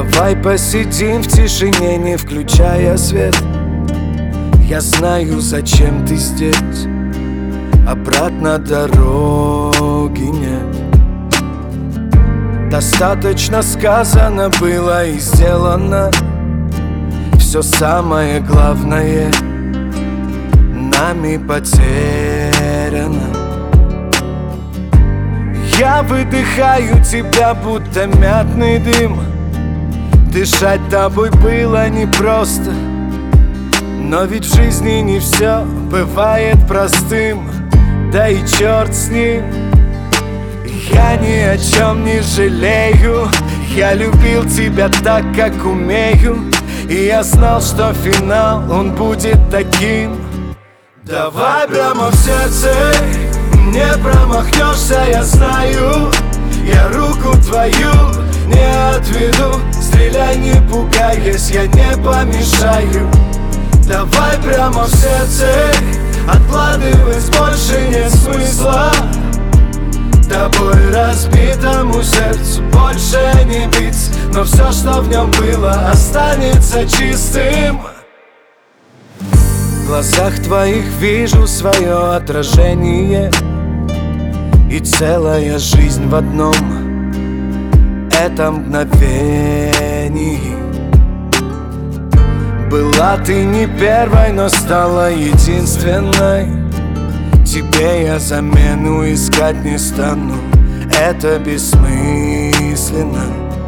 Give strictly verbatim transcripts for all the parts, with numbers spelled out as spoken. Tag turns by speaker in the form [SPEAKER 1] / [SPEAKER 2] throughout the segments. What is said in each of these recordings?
[SPEAKER 1] Давай посидим в тишине, не включая свет. Я знаю, зачем ты здесь. Обратно дороги нет. Достаточно сказано было и сделано. Все самое главное нами потеряно. Я выдыхаю тебя, будто мятный дым. Дышать тобой было непросто, но ведь в жизни не все бывает простым. Да и черт с ним. Я ни о чем не жалею. Я любил тебя так, как умею. И я знал, что финал, он будет таким. Давай прямо в сердце, не промахнешься, я знаю. Я руку твою не отведу. Стреляй, не пугаясь, я не помешаю. Давай прямо в сердце, откладывать больше нет смысла. Тобой разбитому сердцу больше не бить, но все, что в нем было, останется чистым. В глазах твоих вижу свое отражение, и целая жизнь в одном этом мгновении. Была ты не первой, но стала единственной. Тебе я замену искать не стану, это бессмысленно.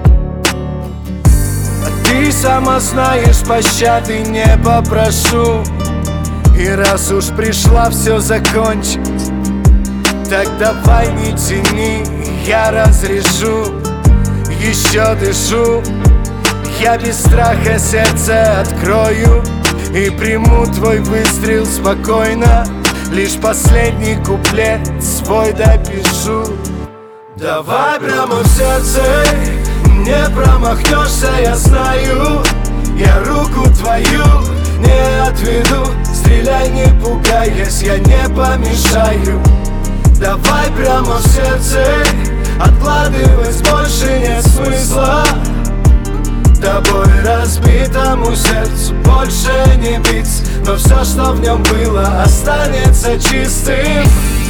[SPEAKER 1] А ты сама знаешь, пощады не попрошу. И раз уж пришла все закончить, так давай не тяни, я разрешу. Еще дышу, я без страха сердце открою и приму твой выстрел спокойно. Лишь последний куплет свой допишу. Давай прямо в сердце, не промахнешься, я знаю. Я руку твою не отведу. Стреляй, не пугаясь, я не помешаю. Давай прямо в сердце, откладывать больше нет смысла. Тобой разбитому сердцу больше не бить, но все, что в нем было, останется чистым.